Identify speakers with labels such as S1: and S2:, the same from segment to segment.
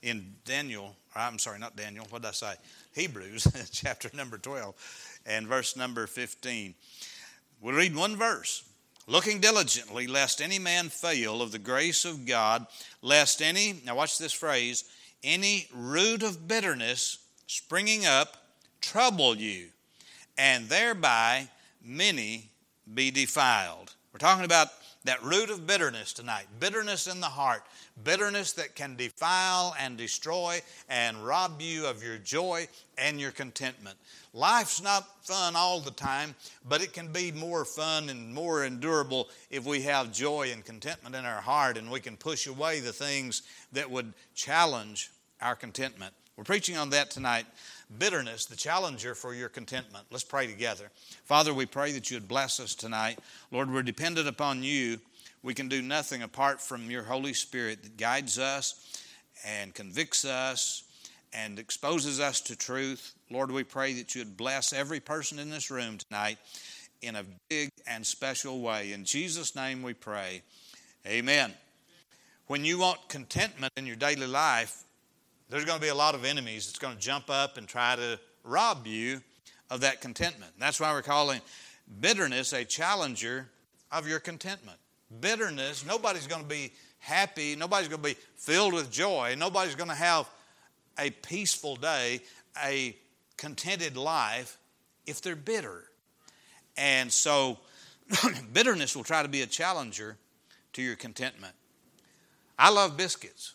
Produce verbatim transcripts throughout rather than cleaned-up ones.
S1: in Daniel, I'm sorry, not Daniel, what did I say? Hebrews, chapter number twelve, and verse number fifteen. We'll read one verse. Looking diligently, lest any man fail of the grace of God, lest any, now watch this phrase, any root of bitterness springing up trouble you, and thereby many be defiled. We're talking about that root of bitterness tonight. Bitterness in the heart. Bitterness that can defile and destroy and rob you of your joy and your contentment. Life's not fun all the time, but it can be more fun and more endurable if we have joy and contentment in our heart, and we can push away the things that would challenge our contentment. We're preaching on that tonight. Bitterness, the challenger for your contentment. Let's pray together. Father, we pray that you would bless us tonight. Lord, we're dependent upon you. We can do nothing apart from your Holy Spirit that guides us and convicts us and exposes us to truth. Lord, we pray that you would bless every person in this room tonight in a big and special way. In Jesus' name we pray. Amen. When you want contentment in your daily life, there's going to be a lot of enemies that's going to jump up and try to rob you of that contentment. That's why we're calling bitterness a challenger of your contentment. Bitterness, nobody's going to be happy. Nobody's going to be filled with joy. Nobody's going to have a peaceful day, a contented life if they're bitter. And so bitterness will try to be a challenger to your contentment. I love biscuits.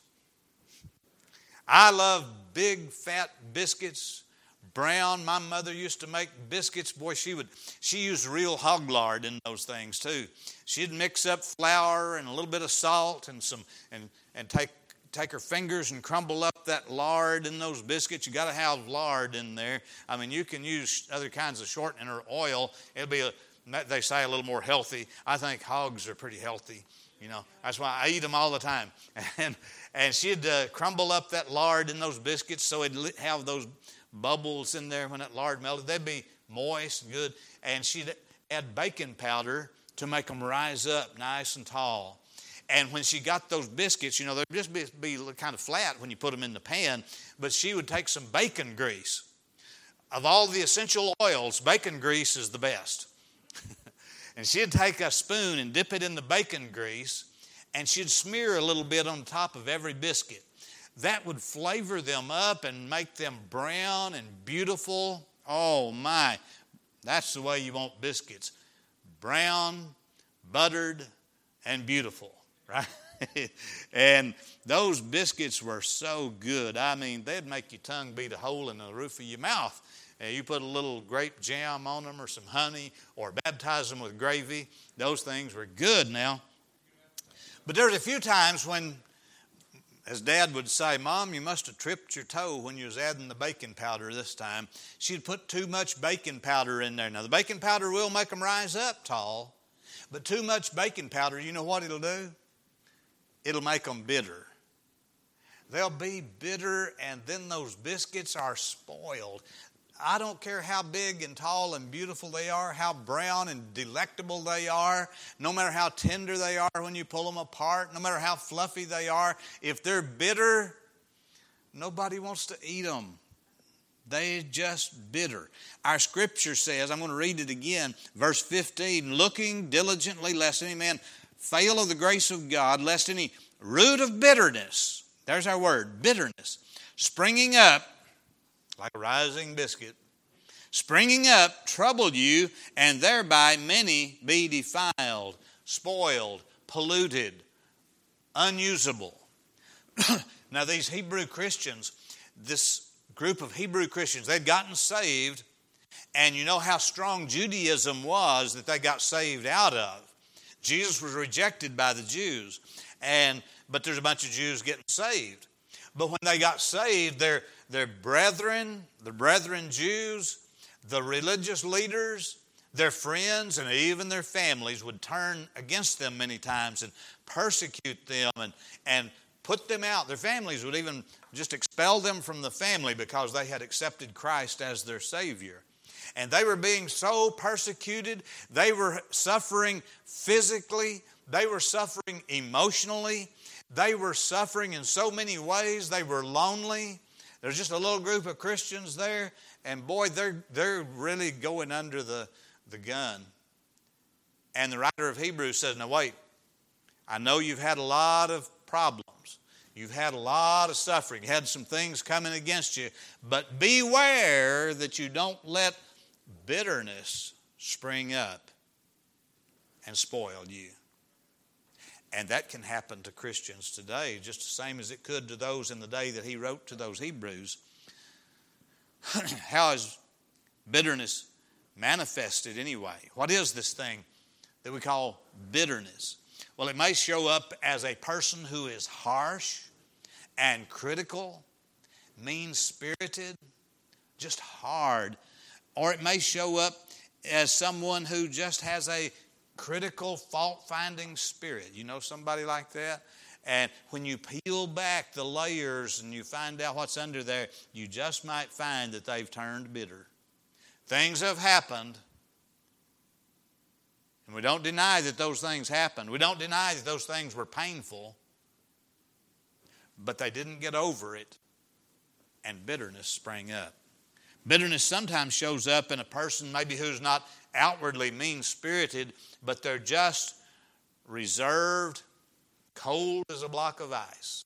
S1: I love big fat biscuits, brown. My mother used to make biscuits. Boy, she would. She used real hog lard in those things too. She'd mix up flour and a little bit of salt and some and and take take her fingers and crumble up that lard in those biscuits. You got to have lard in there. I mean, you can use other kinds of shortening or oil. It'll be a, they say a little more healthy. I think hogs are pretty healthy. You know, that's why I eat them all the time. And and she'd uh, crumble up that lard in those biscuits so it'd have those bubbles in there when that lard melted. They'd be moist and good. And she'd add baking powder to make them rise up nice and tall. And when she got those biscuits, you know, they'd just be, be kind of flat when you put them in the pan. But she would take some bacon grease. Of all the essential oils, bacon grease is the best. And she'd take a spoon and dip it in the bacon grease, and she'd smear a little bit on top of every biscuit. That would flavor them up and make them brown and beautiful. Oh my, that's the way you want biscuits. Brown, buttered, and beautiful, right? And those biscuits were so good. I mean, they'd make your tongue beat a hole in the roof of your mouth. Uh, you put a little grape jam on them or some honey or baptize them with gravy. Those things were good now. But there's a few times when, as Dad would say, Mom, you must have tripped your toe when you was adding the baking powder this time. She'd put too much baking powder in there. Now, the baking powder will make them rise up tall, but too much baking powder, you know what it'll do? It'll make them bitter. They'll be bitter, and then those biscuits are spoiled. I don't care how big and tall and beautiful they are, how brown and delectable they are, no matter how tender they are when you pull them apart, no matter how fluffy they are. If they're bitter, nobody wants to eat them. They're just bitter. Our scripture says, I'm going to read it again, verse fifteen, looking diligently lest any man fail of the grace of God, lest any root of bitterness, there's our word, bitterness, springing up, like a rising biscuit, springing up, trouble you, and thereby many be defiled, spoiled, polluted, unusable. Now these Hebrew Christians, this group of Hebrew Christians, they'd gotten saved, and you know how strong Judaism was that they got saved out of. Jesus was rejected by the Jews, and but there's a bunch of Jews getting saved. But when they got saved, their, their brethren, the brethren Jews, the religious leaders, their friends, and even their families would turn against them many times and persecute them and, and put them out. Their families would even just expel them from the family because they had accepted Christ as their Savior. And they were being so persecuted. They were suffering physically. They were suffering emotionally. They were suffering in so many ways. They were lonely. There's just a little group of Christians there, and boy, they're, they're really going under the, the gun. And the writer of Hebrews says, now wait, I know you've had a lot of problems. You've had a lot of suffering. You had some things coming against you. But beware that you don't let bitterness spring up and spoil you. And that can happen to Christians today, just the same as it could to those in the day that he wrote to those Hebrews. How is bitterness manifested anyway? What is this thing that we call bitterness? Well, it may show up as a person who is harsh and critical, mean-spirited, just hard. Or it may show up as someone who just has a critical, fault-finding spirit. You know somebody like that? And when you peel back the layers and you find out what's under there, you just might find that they've turned bitter. Things have happened. And we don't deny that those things happened. We don't deny that those things were painful. But they didn't get over it. And bitterness sprang up. Bitterness sometimes shows up in a person maybe who's not outwardly mean-spirited, but they're just reserved, cold as a block of ice.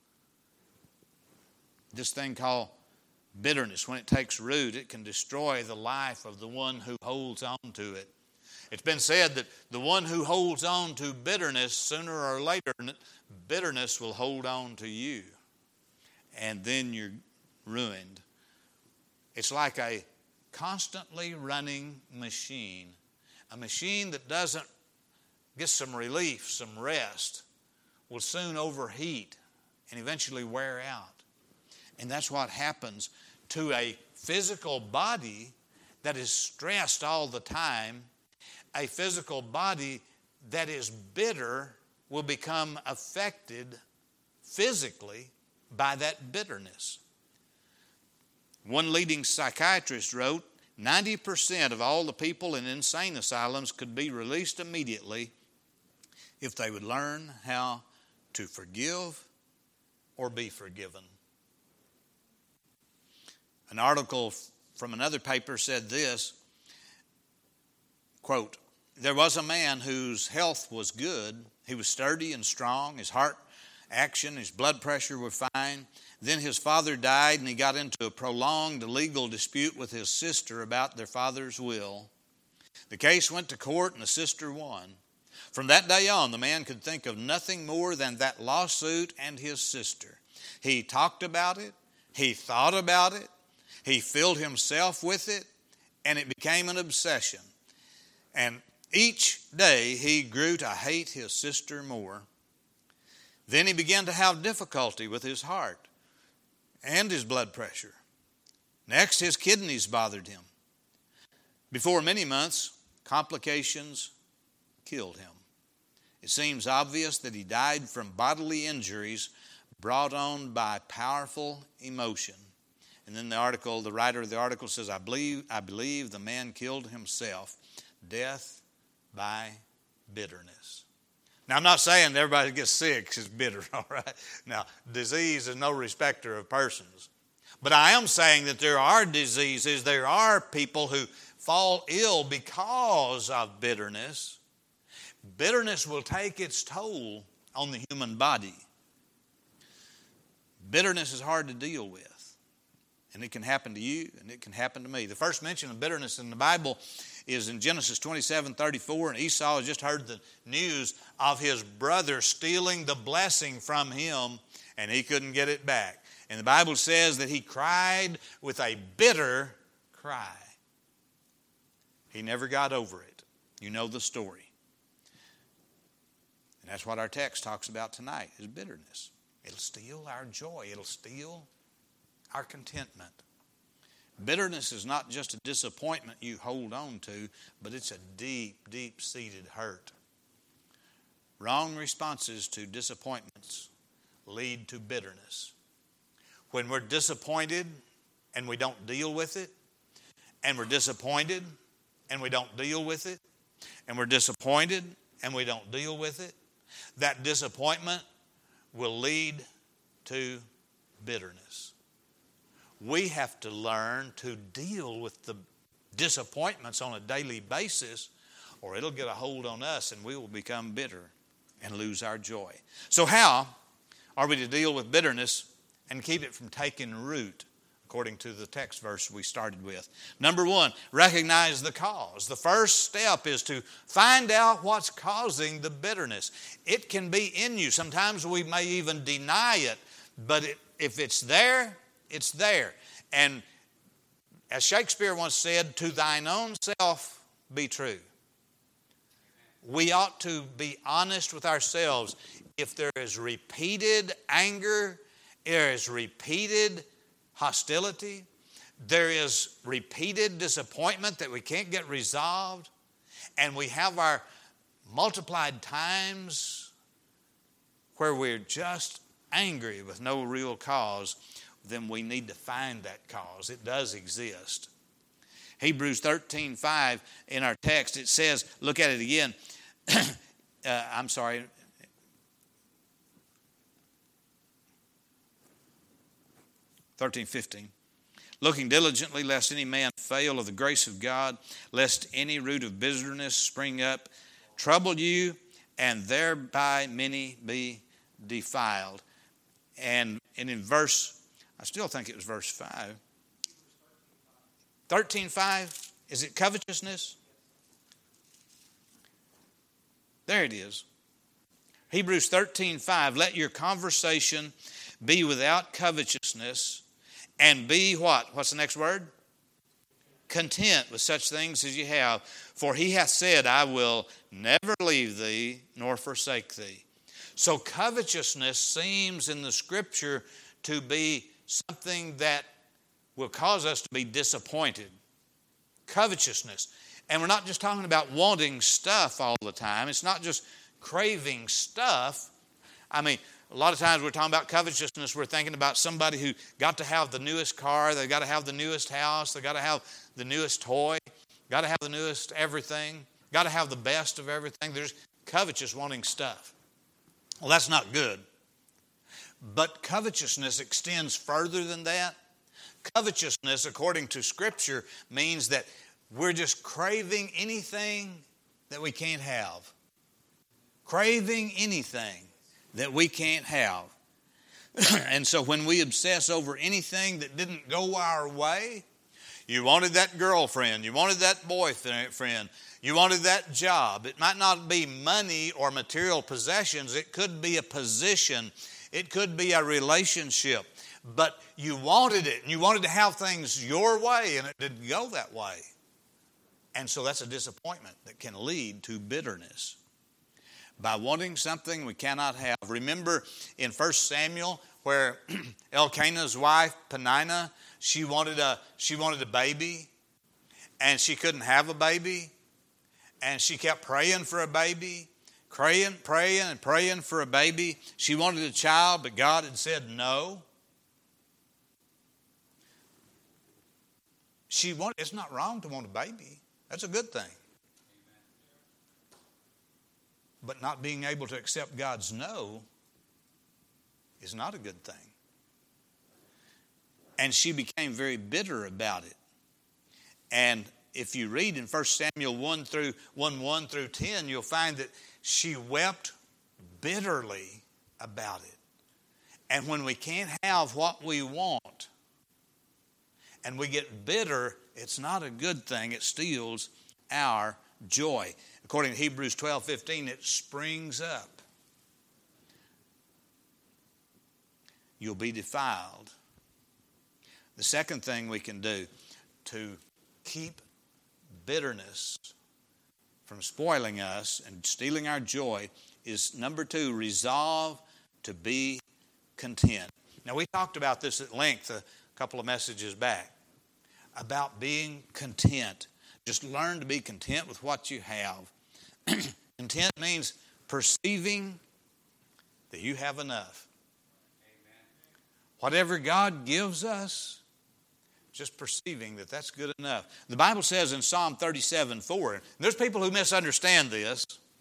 S1: This thing called bitterness, when it takes root, it can destroy the life of the one who holds on to it. It's been said that the one who holds on to bitterness, sooner or later, bitterness will hold on to you. And then you're ruined. It's like a constantly running machine. A machine that doesn't get some relief, some rest, will soon overheat and eventually wear out. And that's what happens to a physical body that is stressed all the time. A physical body that is bitter will become affected physically by that bitterness. One leading psychiatrist wrote, ninety percent of all the people in insane asylums could be released immediately if they would learn how to forgive or be forgiven. An article from another paper said this, quote, there was a man whose health was good. He was sturdy and strong. His heart action, his blood pressure were fine. Then his father died and he got into a prolonged legal dispute with his sister about their father's will. The case went to court and the sister won. From that day on, the man could think of nothing more than that lawsuit and his sister. He talked about it. He thought about it. He filled himself with it, and it became an obsession. And each day he grew to hate his sister more. Then he began to have difficulty with his heart and his blood pressure. Next, his kidneys bothered him. Before many months, complications killed him. It seems obvious that he died from bodily injuries brought on by powerful emotion. And then the article, the writer of the article says, I believe, I believe the man killed himself. Death by bitterness. Now, I'm not saying that everybody who gets sick is bitter, all right? Now, disease is no respecter of persons. But I am saying that there are diseases, there are people who fall ill because of bitterness. Bitterness will take its toll on the human body. Bitterness is hard to deal with. And it can happen to you, and it can happen to me. The first mention of bitterness in the Bible is in Genesis twenty-seven thirty-four, and Esau has just heard the news of his brother stealing the blessing from him, and he couldn't get it back. And the Bible says that he cried with a bitter cry. He never got over it. You know the story. And that's what our text talks about tonight, is bitterness. It'll steal our joy. It'll steal our contentment. Bitterness is not just a disappointment you hold on to, but it's a deep, deep-seated hurt. Wrong responses to disappointments lead to bitterness. When we're disappointed and we don't deal with it, and we're disappointed and we don't deal with it, and we're disappointed and we don't deal with it, that disappointment will lead to bitterness. We have to learn to deal with the disappointments on a daily basis, or it'll get a hold on us and we will become bitter and lose our joy. So how are we to deal with bitterness and keep it from taking root, according to the text verse we started with? Number one, recognize the cause. The first step is to find out what's causing the bitterness. It can be in you. Sometimes we may even deny it, but it, if it's there, it's there. And as Shakespeare once said, to thine own self be true. We ought to be honest with ourselves. If there is repeated anger, there is repeated hostility, there is repeated disappointment that we can't get resolved, and we have our multiplied times where we're just angry with no real cause, then we need to find that cause. It does exist. Hebrews thirteen five in our text, it says, look at it again. uh, I'm sorry. thirteen fifteen. Looking diligently, lest any man fail of the grace of God, lest any root of bitterness spring up, trouble you, and thereby many be defiled. And, and in verse, I still think it was verse five. thirteen five, is it covetousness? There it is. Hebrews thirteen five, let your conversation be without covetousness, and be what? What's the next word? Content with such things as you have. For he hath said, I will never leave thee nor forsake thee. So covetousness seems in the Scripture to be something that will cause us to be disappointed. Covetousness. And we're not just talking about wanting stuff all the time. It's not just craving stuff. I mean, a lot of times we're talking about covetousness, we're thinking about somebody who got to have the newest car, they got to have the newest house, they got to have the newest toy, got to have the newest everything, got to have the best of everything. There's covetous wanting stuff. Well, that's not good. But covetousness extends further than that. Covetousness, according to Scripture, means that we're just craving anything that we can't have. Craving anything that we can't have. And so when we obsess over anything that didn't go our way, you wanted that girlfriend, you wanted that boyfriend, you wanted that job. It might not be money or material possessions. It could be a position. It could be a relationship. But you wanted it, and you wanted to have things your way, and it didn't go that way. And so that's a disappointment that can lead to bitterness. By wanting something we cannot have. Remember in First Samuel where Elkanah's wife, Peninnah, she wanted a she wanted a baby, and she couldn't have a baby, and she kept praying for a baby, praying, praying, and praying for a baby. She wanted a child, but God had said no. She wanted. It's not wrong to want a baby. That's a good thing. But not being able to accept God's no is not a good thing. And she became very bitter about it. And if you read in First Samuel one through one, one through ten, you'll find that she wept bitterly about it. And when we can't have what we want and we get bitter, it's not a good thing. It steals our joy. According to Hebrews twelve fifteen, it springs up. You'll be defiled. The second thing we can do to keep bitterness from spoiling us and stealing our joy is, number two, resolve to be content. Now, we talked about this at length a couple of messages back, about being content. Just learn to be content with what you have. Content means perceiving that you have enough. Amen. Whatever God gives us, just perceiving that that's good enough. The Bible says in Psalm thirty-seven four, there's people who misunderstand this.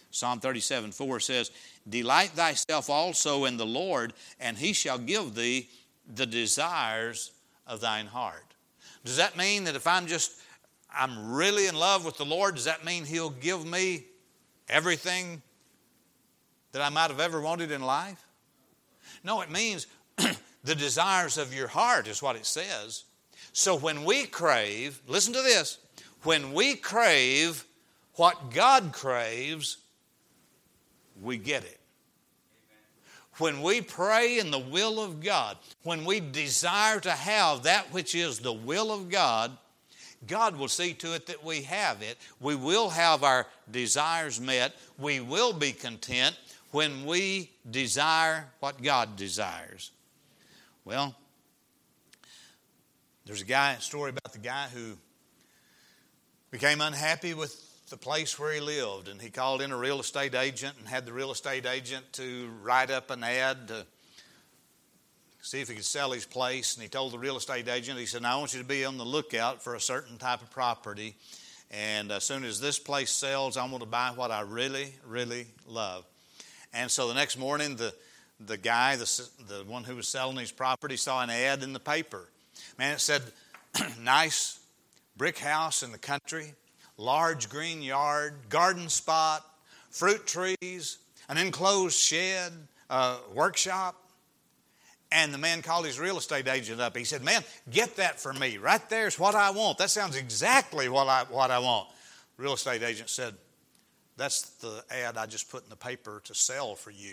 S1: Psalm thirty-seven four says, delight thyself also in the Lord, and he shall give thee the desires of thine heart. Does that mean that if I'm just, I'm really in love with the Lord, does that mean he'll give me everything that I might have ever wanted in life? No, it means the desires of your heart is what it says. So when we crave, listen to this, when we crave what God craves, we get it. When we pray in the will of God, when we desire to have that which is the will of God, God will see to it that we have it. We will have our desires met. We will be content when we desire what God desires. Well, there's a guy, a story about the guy who became unhappy with the place where he lived, and he called in a real estate agent and had the real estate agent to write up an ad to see if he could sell his place. And he told the real estate agent, he said, now I want you to be on the lookout for a certain type of property, and as soon as this place sells, I'm going to buy what I really, really love. And so the next morning, the the guy, the, the one who was selling his property, saw an ad in the paper. Man, it said, nice brick house in the country, large green yard, garden spot, fruit trees, an enclosed shed, uh, workshop. And the man called his real estate agent up. He said, man, get that for me. Right there's what I want. That sounds exactly what I, what I want. The real estate agent said, that's the ad I just put in the paper to sell for you.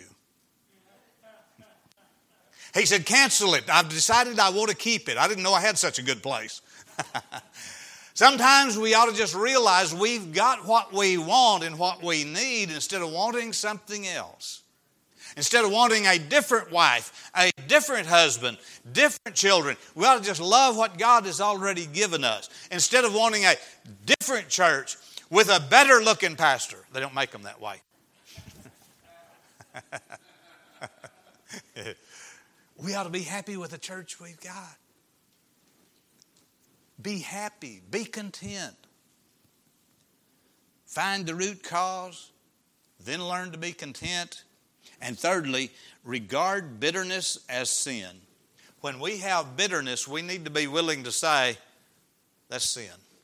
S1: He said, cancel it. I've decided I want to keep it. I didn't know I had such a good place. Sometimes we ought to just realize we've got what we want and what we need instead of wanting something else. Instead of wanting a different wife, a different husband, different children, we ought to just love what God has already given us. Instead of wanting a different church with a better looking pastor. They don't make them that way. We ought to be happy with the church we've got. Be happy. Be content. Find the root cause. Then learn to be content. And thirdly, regard bitterness as sin. When we have bitterness, we need to be willing to say, that's sin.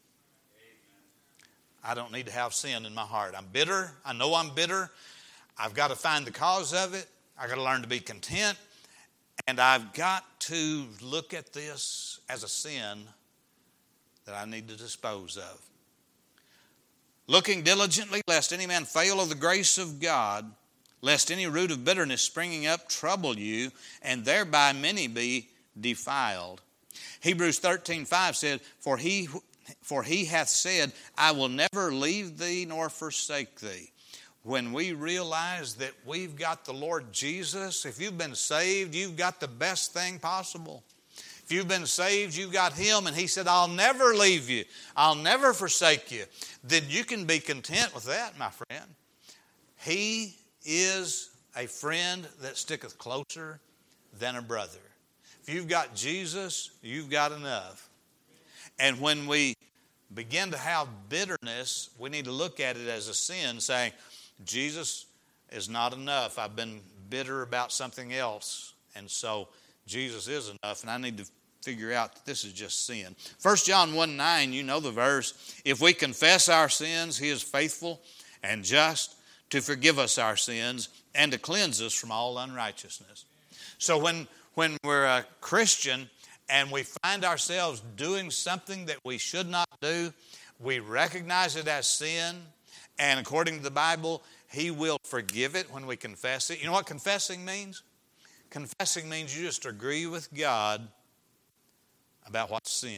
S1: I don't need to have sin in my heart. I'm bitter. I know I'm bitter. I've got to find the cause of it. I've got to learn to be content. And I've got to look at this as a sin that I need to dispose of. Looking diligently, lest any man fail of the grace of God, lest any root of bitterness springing up trouble you, and thereby many be defiled. Hebrews thirteen five said, For he, for he hath said, I will never leave thee nor forsake thee. When we realize that we've got the Lord Jesus, if you've been saved, you've got the best thing possible. If you've been saved, you've got Him, and He said, I'll never leave you. I'll never forsake you. Then you can be content with that, my friend. He is a friend that sticketh closer than a brother. If you've got Jesus, you've got enough. And when we begin to have bitterness, we need to look at it as a sin, saying, Jesus is not enough. I've been bitter about something else. And so Jesus is enough, and I need to figure out that this is just sin. First John one nine, you know the verse. If we confess our sins, He is faithful and just to forgive us our sins and to cleanse us from all unrighteousness. So when, when we're a Christian and we find ourselves doing something that we should not do, we recognize it as sin. And according to the Bible, He will forgive it when we confess it. You know what confessing means? Confessing means you just agree with God about what's sin.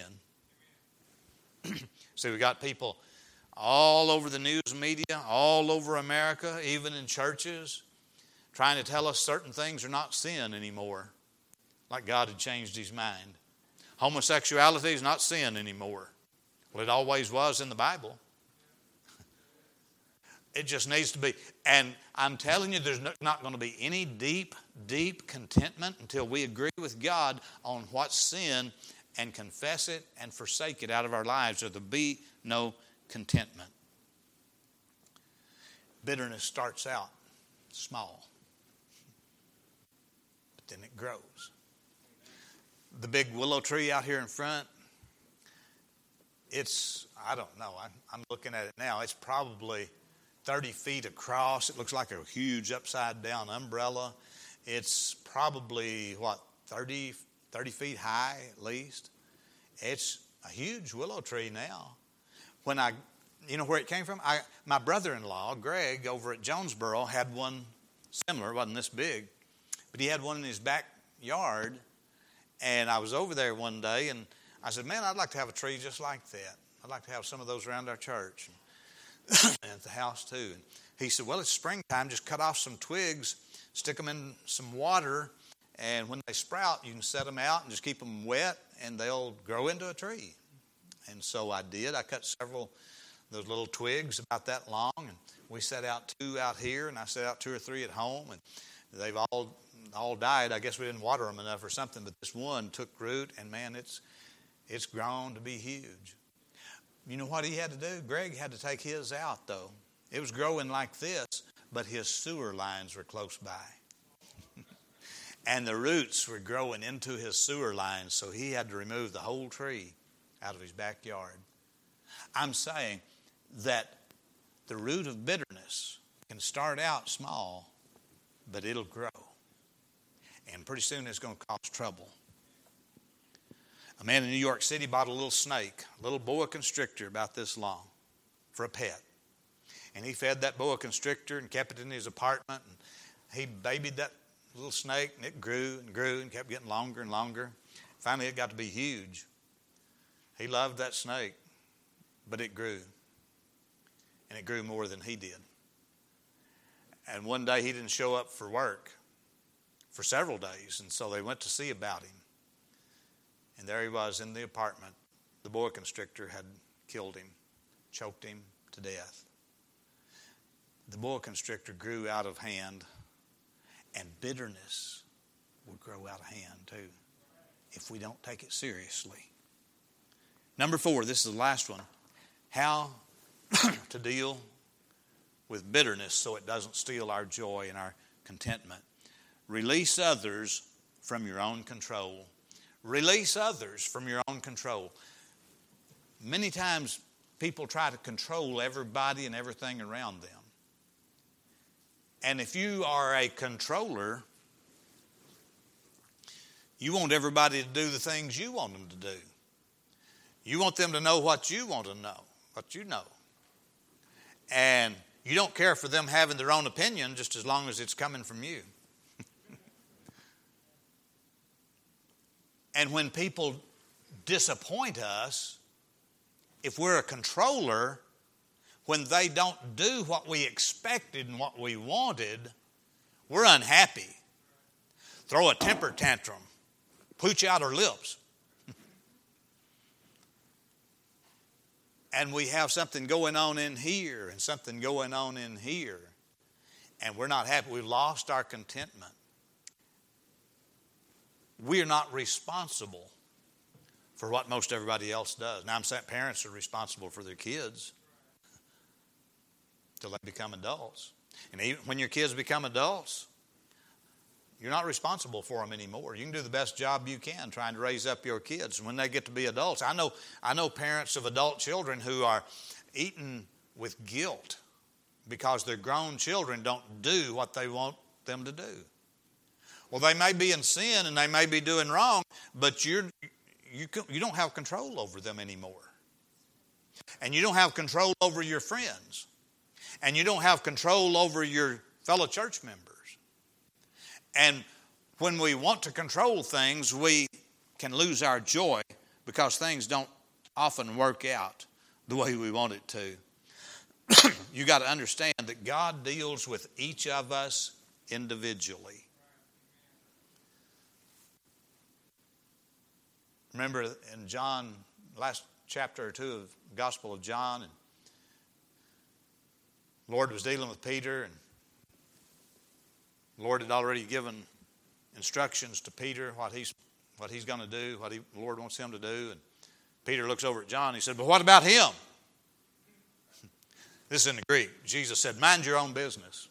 S1: See, we got people all over the news media, all over America, even in churches, trying to tell us certain things are not sin anymore, like God had changed His mind. Homosexuality is not sin anymore. Well, it always was in the Bible. It just needs to be. And I'm telling you, there's not going to be any deep, deep contentment until we agree with God on what's sin and confess it and forsake it out of our lives, or there'll be no contentment. Bitterness starts out small, but then it grows. The big willow tree out here in front, it's, I don't know, I'm, I'm looking at it now. It's probably thirty feet across. It looks like a huge upside down umbrella. It's probably, what, thirty, thirty feet high at least. It's a huge willow tree now. When I, you know where it came from? I, my brother-in-law, Greg, over at Jonesboro, had one similar. It wasn't this big, but he had one in his backyard. And I was over there one day, and I said, man, I'd like to have a tree just like that. I'd like to have some of those around our church and at the house too. And he said, well, it's springtime. Just cut off some twigs, stick them in some water, and when they sprout, you can set them out and just keep them wet, and they'll grow into a tree. And so I did. I cut several of those little twigs about that long, and we set out two out here, and I set out two or three at home, and they've all all died. I guess we didn't water them enough or something, but this one took root, and man, it's it's grown to be huge. You know what he had to do? Greg had to take his out, though. It was growing like this, but his sewer lines were close by. And the roots were growing into his sewer lines, so he had to remove the whole tree out of his backyard. I'm saying that the root of bitterness can start out small, but it'll grow. And pretty soon it's going to cause trouble. A man in New York City bought a little snake, a little boa constrictor about this long, for a pet. And he fed that boa constrictor and kept it in his apartment. And he babied that little snake, and it grew and grew and kept getting longer and longer. Finally, it got to be huge. He loved that snake, but it grew. And it grew more than he did. And one day he didn't show up for work for several days, and so they went to see about him. And there he was in the apartment. The boa constrictor had killed him, choked him to death. The boa constrictor grew out of hand, and bitterness will grow out of hand too if we don't take it seriously. Number four, this is the last one. How to deal with bitterness so it doesn't steal our joy and our contentment. Release others from your own control. Release others from your own control. Many times people try to control everybody and everything around them. And if you are a controller, you want everybody to do the things you want them to do. You want them to know what you want to know, what you know. And you don't care for them having their own opinion just as long as it's coming from you. And when people disappoint us, if we're a controller, when they don't do what we expected and what we wanted, we're unhappy. Throw a temper tantrum. Pooch out our lips. And we have something going on in here and something going on in here. And we're not happy. We've lost our contentment. We are not responsible for what most everybody else does. Now, I'm saying parents are responsible for their kids till they become adults. And even when your kids become adults, you're not responsible for them anymore. You can do the best job you can trying to raise up your kids. And when they get to be adults, I know, I know parents of adult children who are eating with guilt because their grown children don't do what they want them to do. Well, they may be in sin and they may be doing wrong, but you're, you, you don't have control over them anymore. And you don't have control over your friends. And you don't have control over your fellow church members. And when we want to control things, we can lose our joy because things don't often work out the way we want it to. You got to understand that God deals with each of us individually. Remember in John, last chapter or two of the Gospel of John, and the Lord was dealing with Peter, and the Lord had already given instructions to Peter what he's what he's going to do, what he, the Lord wants him to do. And Peter looks over at John and he said, but what about him? This is in the Greek. Jesus said, mind your own business.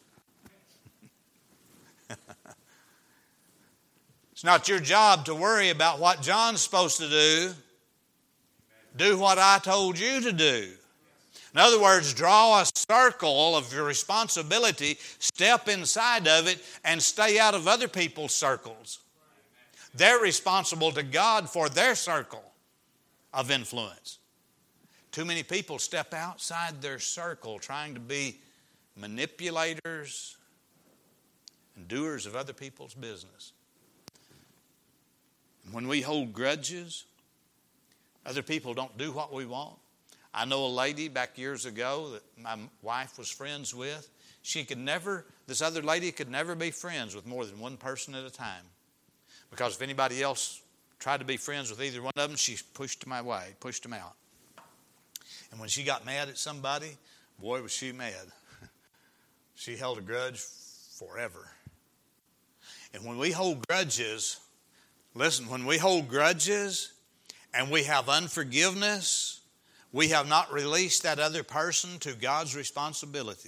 S1: It's not your job to worry about what John's supposed to do. Do what I told you to do. In other words, draw a circle of your responsibility, step inside of it, and stay out of other people's circles. They're responsible to God for their circle of influence. Too many people step outside their circle trying to be manipulators and doers of other people's business. When we hold grudges, other people don't do what we want. I know a lady back years ago that my wife was friends with. She could never, this other lady could never be friends with more than one person at a time. Because if anybody else tried to be friends with either one of them, she pushed them away, pushed them out. And when she got mad at somebody, boy, was she mad. She held a grudge forever. And when we hold grudges, listen, when we hold grudges and we have unforgiveness, we have not released that other person to God's responsibility.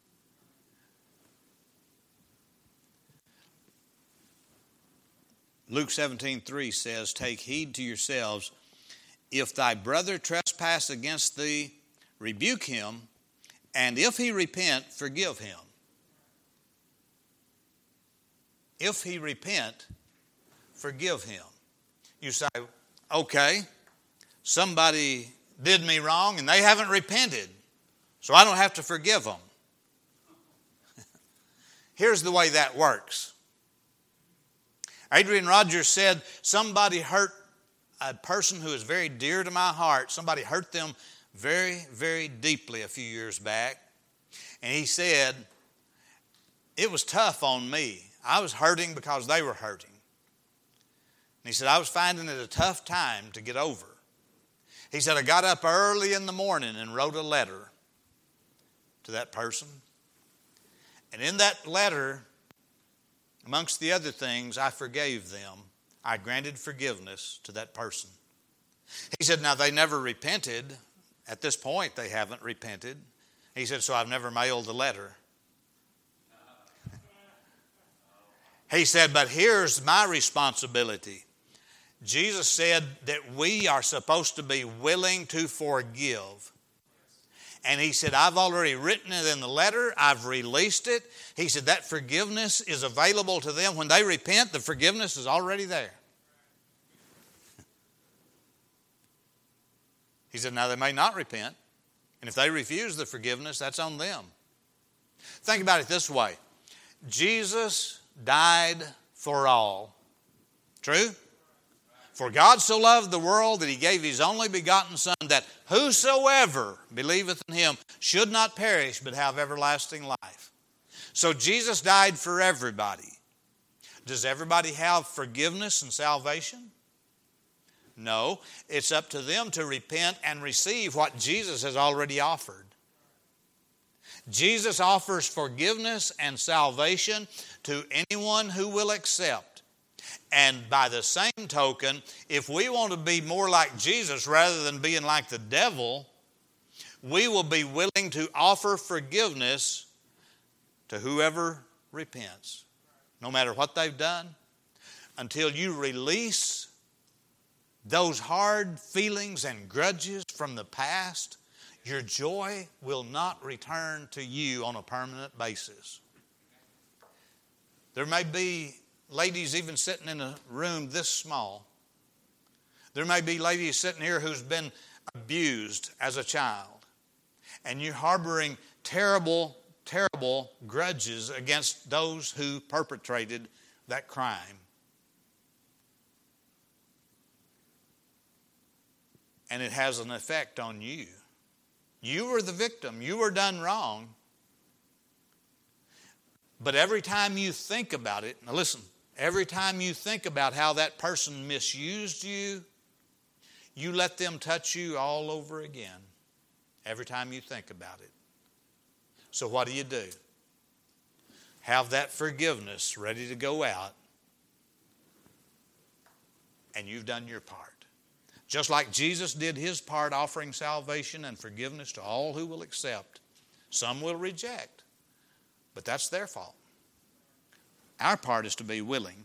S1: Luke seventeen three says, take heed to yourselves. If thy brother trespass against thee, rebuke him, and if he repent, forgive him. If he repent, forgive him. You say, okay, somebody did me wrong and they haven't repented, so I don't have to forgive them. Here's the way that works. Adrian Rogers said, somebody hurt a person who is very dear to my heart. Somebody hurt them very, very deeply a few years back. And he said, it was tough on me. I was hurting because they were hurting. And he said, I was finding it a tough time to get over. He said, I got up early in the morning and wrote a letter to that person. And in that letter, amongst the other things, I forgave them. I granted forgiveness to that person. He said, now they never repented. At this point, they haven't repented. He said, so I've never mailed the letter. He said, but here's my responsibility. Jesus said that we are supposed to be willing to forgive. And he said, I've already written it in the letter. I've released it. He said that forgiveness is available to them. When they repent, the forgiveness is already there. He said, now they may not repent. And if they refuse the forgiveness, that's on them. Think about it this way. Jesus died for all. True? For God so loved the world that he gave his only begotten Son, that whosoever believeth in him should not perish but have everlasting life. So Jesus died for everybody. Does everybody have forgiveness and salvation? No. It's up to them to repent and receive what Jesus has already offered. Jesus offers forgiveness and salvation to anyone who will accept. And by the same token, if we want to be more like Jesus rather than being like the devil, we will be willing to offer forgiveness to whoever repents, no matter what they've done, until you release those hard feelings and grudges from the past. Your joy will not return to you on a permanent basis. There may be ladies even sitting in a room this small. There may be ladies sitting here who's been abused as a child. And you're harboring terrible, terrible grudges against those who perpetrated that crime. And it has an effect on you. You were the victim. You were done wrong. But every time you think about it, now listen, every time you think about how that person misused you, you let them touch you all over again. Every time you think about it. So what do you do? Have that forgiveness ready to go out, and you've done your part. Just like Jesus did his part offering salvation and forgiveness to all who will accept. Some will reject, but that's their fault. Our part is to be willing.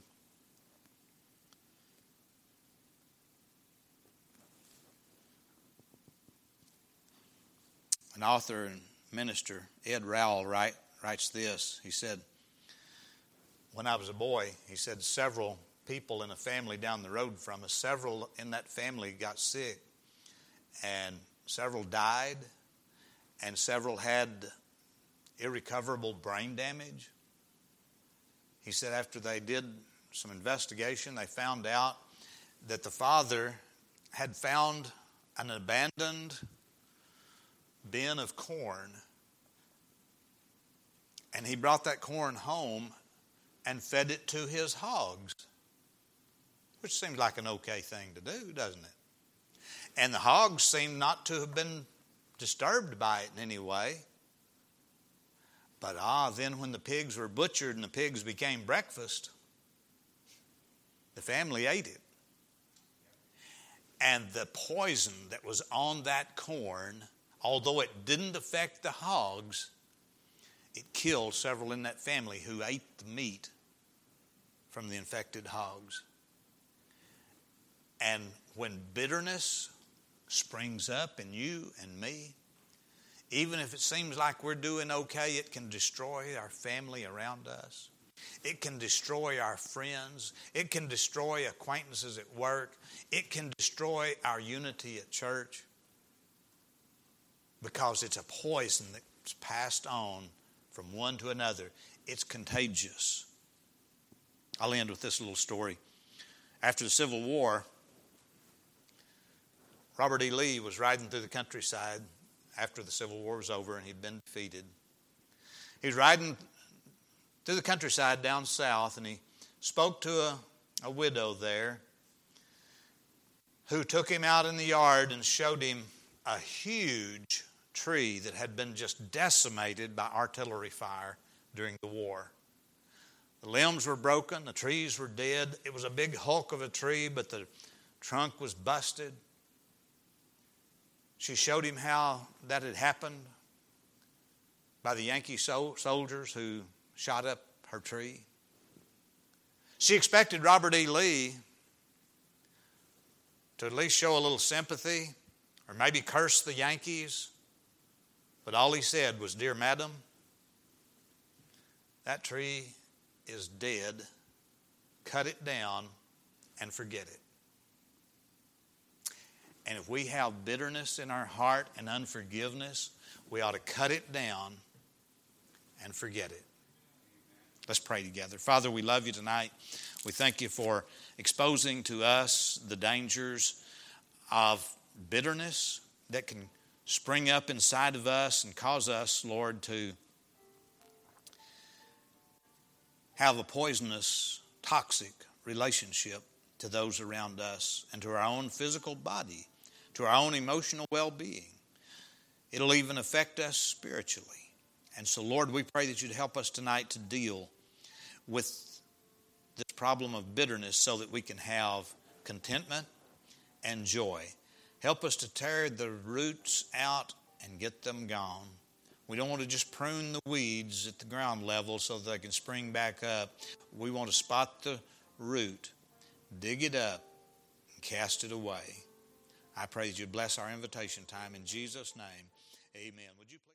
S1: An author and minister, Ed Rowell, write, writes this. He said, when I was a boy, he said, several people in a family down the road from us, several in that family got sick, and several died, and several had irrecoverable brain damage. He said after they did some investigation, they found out that the father had found an abandoned bin of corn, and he brought that corn home and fed it to his hogs, which seems like an okay thing to do, doesn't it? And the hogs seemed not to have been disturbed by it in any way. But ah, then when the pigs were butchered and the pigs became breakfast, the family ate it. And the poison that was on that corn, although it didn't affect the hogs, it killed several in that family who ate the meat from the infected hogs. And when bitterness springs up in you and me, even if it seems like we're doing okay, it can destroy our family around us. It can destroy our friends. It can destroy acquaintances at work. It can destroy our unity at church, because it's a poison that's passed on from one to another. It's contagious. I'll end with this little story. After the Civil War, Robert E. Lee was riding through the countryside after the Civil War was over and he'd been defeated. He was riding through the countryside down south, and he spoke to a, a widow there who took him out in the yard and showed him a huge tree that had been just decimated by artillery fire during the war. The limbs were broken, the trees were dead. It was a big hulk of a tree, but the trunk was busted. She showed him how that had happened by the Yankee sol- soldiers who shot up her tree. She expected Robert E. Lee to at least show a little sympathy or maybe curse the Yankees. But all he said was, "Dear madam, that tree is dead. Cut it down and forget it." And if we have bitterness in our heart and unforgiveness, we ought to cut it down and forget it. Let's pray together. Father, we love you tonight. We thank you for exposing to us the dangers of bitterness that can spring up inside of us and cause us, Lord, to have a poisonous, toxic relationship to those around us and to our own physical body, to our own emotional well-being. It'll even affect us spiritually. And so, Lord, we pray that you'd help us tonight to deal with this problem of bitterness so that we can have contentment and joy. Help us to tear the roots out and get them gone. We don't want to just prune the weeds at the ground level so that they can spring back up. We want to spot the root, dig it up, and cast it away. I pray that you bless our invitation time in Jesus' name. Amen. Would you please